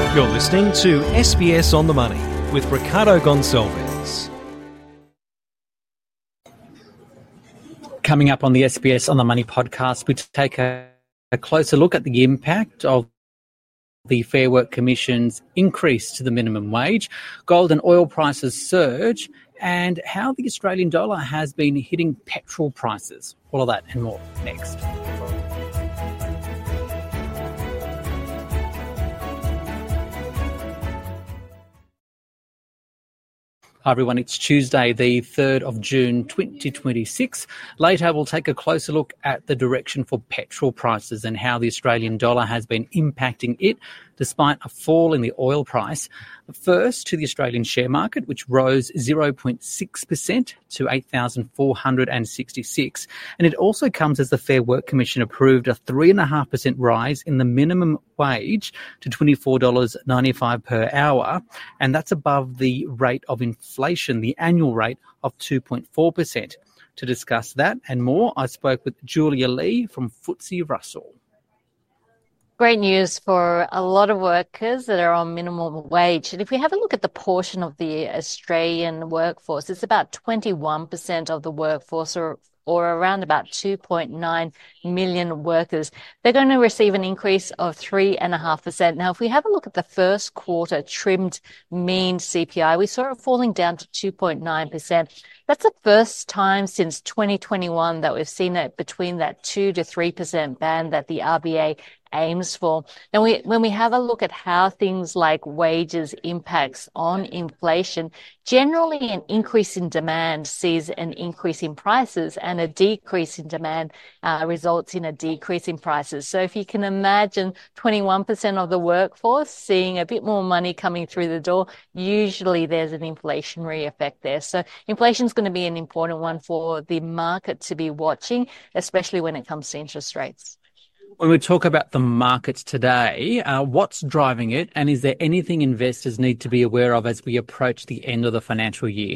You're listening to SBS On The Money with Ricardo Gonçalves. Coming up on the SBS On The Money podcast, we take a closer look at the impact of the Fair Work Commission's increase to the minimum wage, gold and oil prices surge, and how the Australian dollar has been hitting petrol prices. All of that and more next. Hi everyone, it's Tuesday the 3rd of June 2026. Later we'll take a closer look at the direction for petrol prices and how the Australian dollar has been impacting it despite a fall in the oil price. First to the Australian share market, which rose 0.6% to 8,466. And it also comes as the Fair Work Commission approved a 3.5% rise in the minimum wage to $24.95 per hour. And that's above the rate of inflation, the annual rate of 2.4%. To discuss that and more, I spoke with Julia Lee from FTSE Russell. Great news for a lot of workers that are on minimum wage. And if we have a look at the portion of the Australian workforce, it's about 21% of the workforce, or around about 2.9 million workers. They're going to receive an increase of 3.5%. Now, if we have a look at the first quarter trimmed mean CPI, we saw it falling down to 2.9%. That's the first time since 2021 that we've seen it between that 2 to 3% band that the RBA aims for. Now, when we have a look at how things like wages impacts on inflation, generally an increase in demand sees an increase in prices, and a decrease in demand results in a decrease in prices. So if you can imagine 21% of the workforce seeing a bit more money coming through the door, usually there's an inflationary effect there. So inflation is going to be an important one for the market to be watching, especially when it comes to interest rates. When we talk about the markets today, what's driving it, and is there anything investors need to be aware of as we approach the end of the financial year?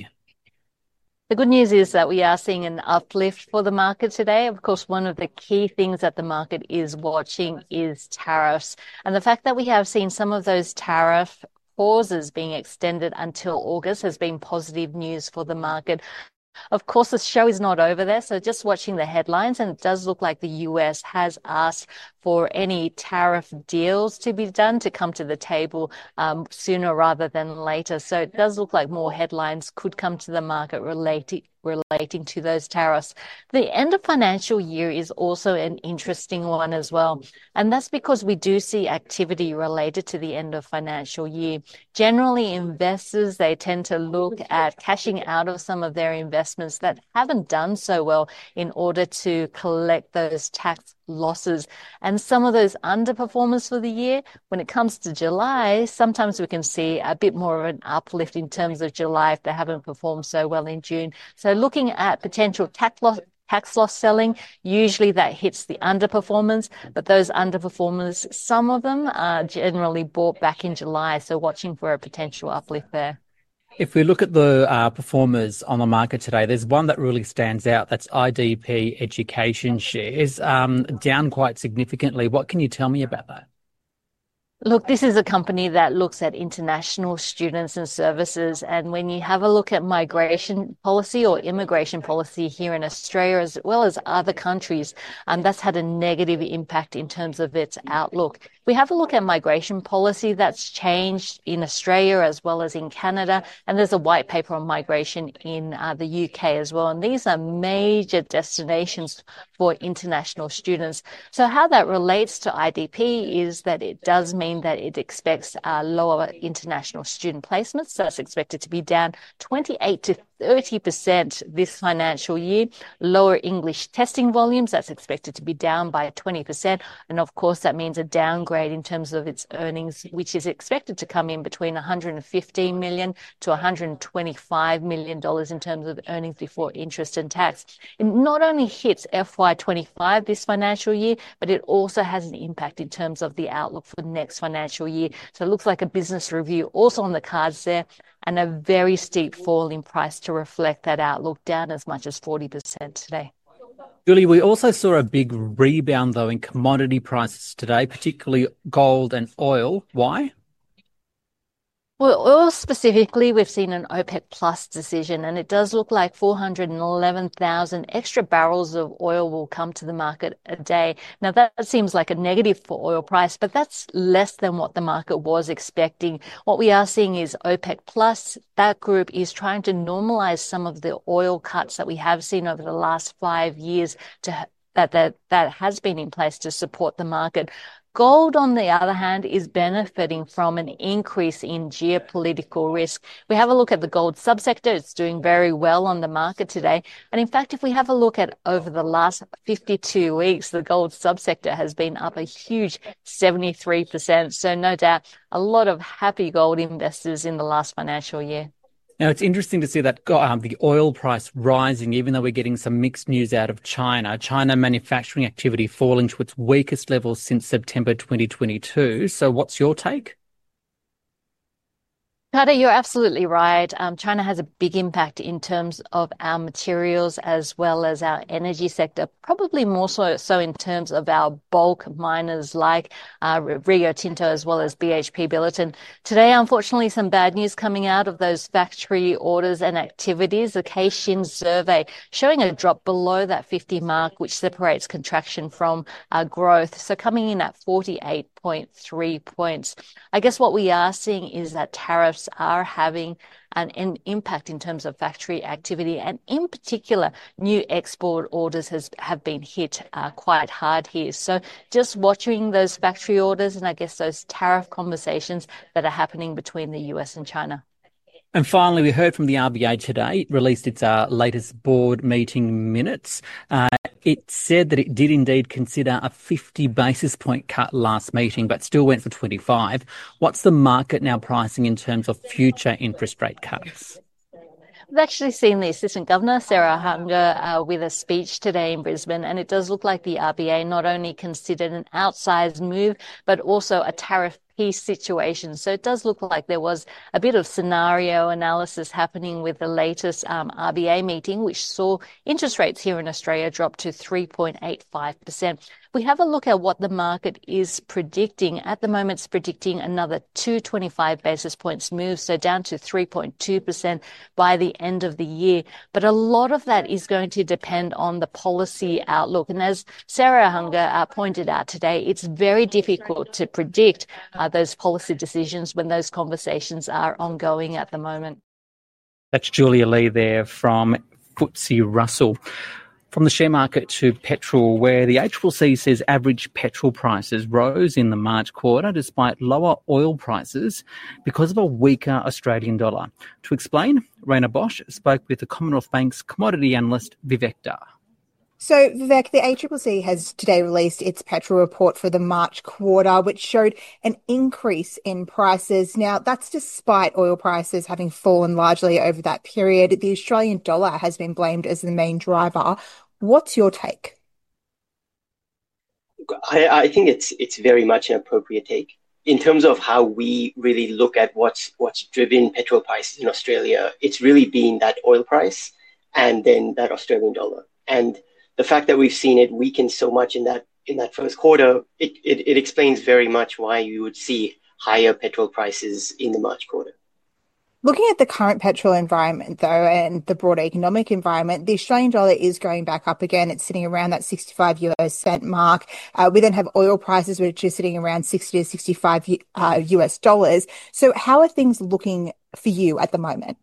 The good news is that we are seeing an uplift for the market today. Of course, one of the key things that the market is watching is tariffs. And the fact that we have seen some of those tariff pauses being extended until August has been positive news for the market. Of course, the show is not over there, so just watching the headlines, and it does look like the US has asked for any tariff deals to be done to come to the table sooner rather than later. So it does look like more headlines could come to the market relating to those tariffs. The end of financial year is also an interesting one as well. And that's because we do see activity related to the end of financial year. Generally, investors, they tend to look at cashing out of some of their investments that haven't done so well in order to collect those tax losses. And some of those underperformers for the year, when it comes to July, sometimes we can see a bit more of an uplift in terms of July if they haven't performed so well in June. So looking at potential tax loss selling, usually that hits the underperformers, but those underperformers, some of them are generally bought back in July. So watching for a potential uplift there. If we look at the performers on the market today, there's one that really stands out. That's IDP Education shares, down quite significantly. What can you tell me about that? Look, this is a company that looks at international students and services. And when you have a look at migration policy or immigration policy here in Australia, as well as other countries, that's had a negative impact in terms of its outlook. We have a look at migration policy that's changed in Australia as well as in Canada. And there's a white paper on migration in the UK as well. And these are major destinations for international students. So how that relates to IDP is that it does mean that it expects lower international student placements. So that's expected to be down 28 to 30% this financial year. Lower English testing volumes, that's expected to be down by 20%. And of course, that means a downgrade in terms of its earnings, which is expected to come in between $115 million to $125 million in terms of earnings before interest and tax. It not only hits FY25 this financial year, but it also has an impact in terms of the outlook for next financial year. So it looks like a business review also on the cards there, and a very steep fall in price to reflect that outlook, down as much as 40% today. Julie, we also saw a big rebound, though, in commodity prices today, particularly gold and oil. Why? Well, oil specifically, we've seen an OPEC Plus decision, and it does look like 411,000 extra barrels of oil will come to the market a day. Now, that seems like a negative for oil price, but that's less than what the market was expecting. What we are seeing is OPEC Plus. That group is trying to normalize some of the oil cuts that we have seen over the last 5 years that has been in place to support the market. Gold, on the other hand, is benefiting from an increase in geopolitical risk. We have a look at the gold subsector. It's doing very well on the market today. And in fact, if we have a look at over the last 52 weeks, the gold subsector has been up a huge 73%. So no doubt a lot of happy gold investors in the last financial year. Now, it's interesting to see that the oil price rising, even though we're getting some mixed news out of China. China manufacturing activity falling to its weakest levels since September 2022. So what's your take? Carter, you're absolutely right. China has a big impact in terms of our materials as well as our energy sector, probably more so in terms of our bulk miners like Rio Tinto as well as BHP Billiton. Today, unfortunately, some bad news coming out of those factory orders and activities. The Caixin survey showing a drop below that 50 mark, which separates contraction from growth. So coming in at 48.3 points. I guess what we are seeing is that tariffs are having an impact in terms of factory activity, and in particular, new export orders have been hit quite hard here. So just watching those factory orders and I guess those tariff conversations that are happening between the US and China. And finally, we heard from the RBA today. It released its latest board meeting minutes. It said that it did indeed consider a 50 basis point cut last meeting, but still went for 25. What's the market now pricing in terms of future interest rate cuts? We've actually seen the Assistant Governor, Sarah Hunger, with a speech today in Brisbane, and it does look like the RBA not only considered an outsized move, but also a tariff peace situation. So it does look like there was a bit of scenario analysis happening with the latest RBA meeting, which saw interest rates here in Australia drop to 3.85%. We have a look at what the market is predicting. At the moment, it's predicting another 225 basis points move, so down to 3.2% by the end of the year. But a lot of that is going to depend on the policy outlook. And as Sarah Hunger pointed out today, it's very difficult to predict those policy decisions when those conversations are ongoing at the moment. That's Julia Lee there from FTSE Russell. From the share market to petrol, where the ACCC says average petrol prices rose in the March quarter despite lower oil prices because of a weaker Australian dollar. To explain, Raina Bosch spoke with the Commonwealth Bank's commodity analyst Vivek Dhar. So, Vivek, the ACCC has today released its petrol report for the March quarter, which showed an increase in prices. Now, that's despite oil prices having fallen largely over that period. The Australian dollar has been blamed as the main driver. What's your take? I think it's very much an appropriate take. In terms of how we really look at what's driven petrol prices in Australia, it's really been that oil price and then that Australian dollar. And the fact that we've seen it weaken so much in that first quarter, it explains very much why you would see higher petrol prices in the March quarter. Looking at the current petrol environment, though, and the broader economic environment, the Australian dollar is going back up again. It's sitting around that 65 US cent mark. We then have oil prices, which are sitting around 60 to 65 US dollars. So how are things looking for you at the moment?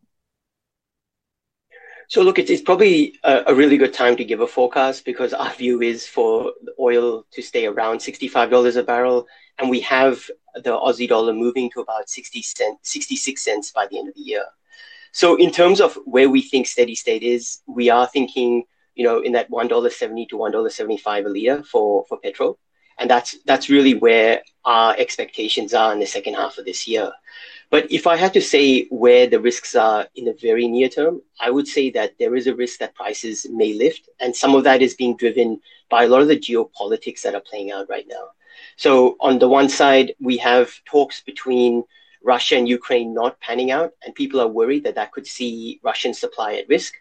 So look, it's probably a really good time to give a forecast because our view is for the oil to stay around $65 a barrel. And we have the Aussie dollar moving to about 66 cents by the end of the year. So in terms of where we think steady state is, we are thinking, in that $1.70 to $1.75 a litre for petrol. And that's really where our expectations are in the second half of this year. But if I had to say where the risks are in the very near term, I would say that there is a risk that prices may lift. And some of that is being driven by a lot of the geopolitics that are playing out right now. So on the one side, we have talks between Russia and Ukraine not panning out, and people are worried that could see Russian supply at risk.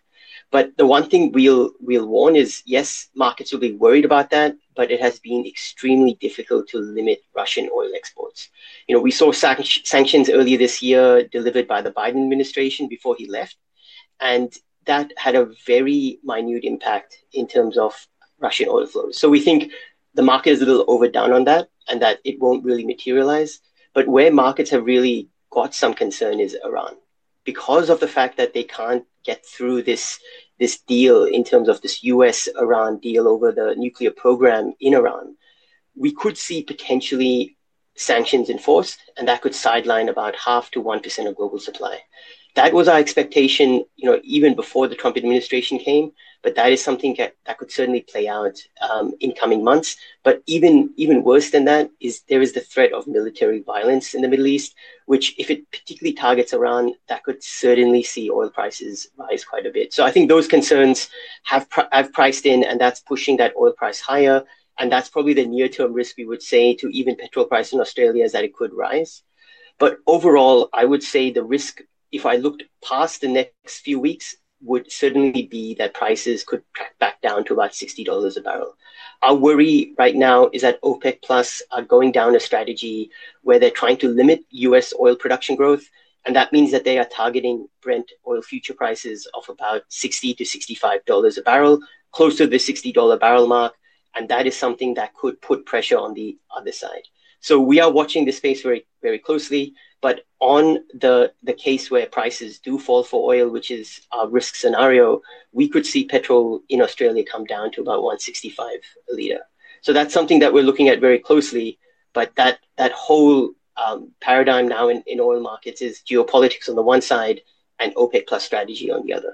But the one thing we'll warn is, yes, markets will be worried about that, but it has been extremely difficult to limit Russian oil exports. We saw sanctions earlier this year delivered by the Biden administration before he left, and that had a very minute impact in terms of Russian oil flows. So we think the market is a little overdone on that, and that it won't really materialize. But where markets have really got some concern is Iran, because of the fact that they can't get through this deal in terms of this US-Iran deal over the nuclear program in Iran. We could see potentially sanctions enforced, and that could sideline about 0.5 to 1% of global supply. That was our expectation, even before the Trump administration came, but that is something that could certainly play out in coming months. But even worse than that is there is the threat of military violence in the Middle East, which if it particularly targets Iran, that could certainly see oil prices rise quite a bit. So I think those concerns have priced in, and that's pushing that oil price higher. And that's probably the near-term risk, we would say, to even petrol price in Australia, is that it could rise. But overall, I would say the risk, if I looked past the next few weeks, would certainly be that prices could crack back down to about $60 a barrel. Our worry right now is that OPEC Plus are going down a strategy where they're trying to limit US oil production growth. And that means that they are targeting Brent oil future prices of about $60 to $65 a barrel, close to the $60 barrel mark. And that is something that could put pressure on the other side. So we are watching this space very, very closely. But on the case where prices do fall for oil, which is our risk scenario, we could see petrol in Australia come down to about $1.65 a litre. So that's something that we're looking at very closely. But that whole paradigm now in oil markets is geopolitics on the one side and OPEC plus strategy on the other.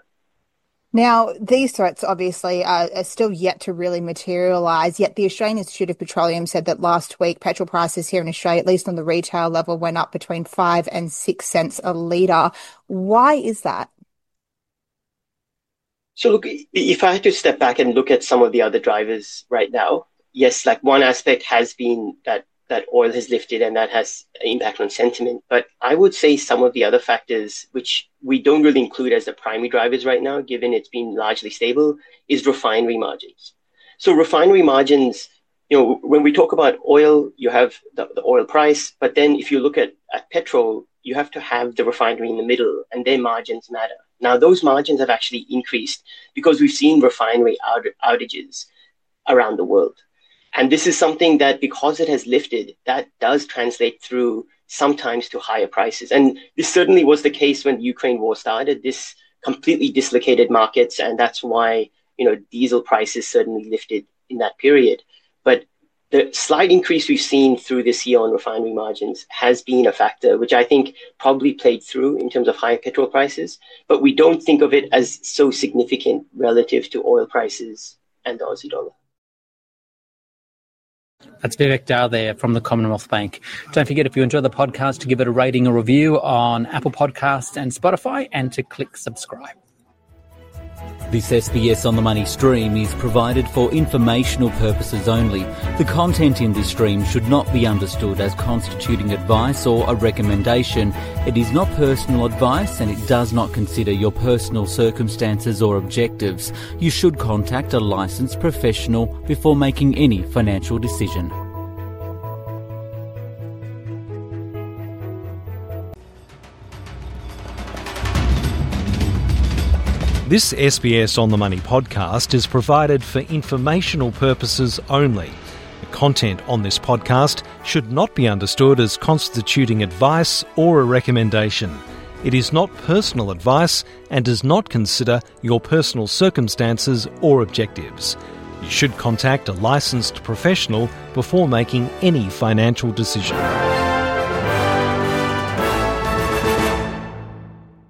Now, these threats obviously are still yet to really materialise, yet the Australian Institute of Petroleum said that last week petrol prices here in Australia, at least on the retail level, went up between 5 and 6 cents a litre. Why is that? So look, if I had to step back and look at some of the other drivers right now, yes, like one aspect has been that oil has lifted and that has an impact on sentiment. But I would say some of the other factors, which we don't really include as the primary drivers right now, given it's been largely stable, is refinery margins. So refinery margins, when we talk about oil, you have the oil price. But then if you look at petrol, you have to have the refinery in the middle, and their margins matter. Now, those margins have actually increased because we've seen refinery outages around the world. And this is something that, because it has lifted, that does translate through sometimes to higher prices. And this certainly was the case when the Ukraine war started. This completely dislocated markets, and that's why diesel prices certainly lifted in that period. But the slight increase we've seen through this year on refinery margins has been a factor, which I think probably played through in terms of higher petrol prices. But we don't think of it as so significant relative to oil prices and the Aussie dollar. That's Vivek Dao there from the Commonwealth Bank. Don't forget, if you enjoy the podcast, to give it a rating or review on Apple Podcasts and Spotify, and to click subscribe. This SBS On The Money stream is provided for informational purposes only. The content in this stream should not be understood as constituting advice or a recommendation. It is not personal advice, and it does not consider your personal circumstances or objectives. You should contact a licensed professional before making any financial decision. This SBS On The Money podcast is provided for informational purposes only. The content on this podcast should not be understood as constituting advice or a recommendation. It is not personal advice and does not consider your personal circumstances or objectives. You should contact a licensed professional before making any financial decision.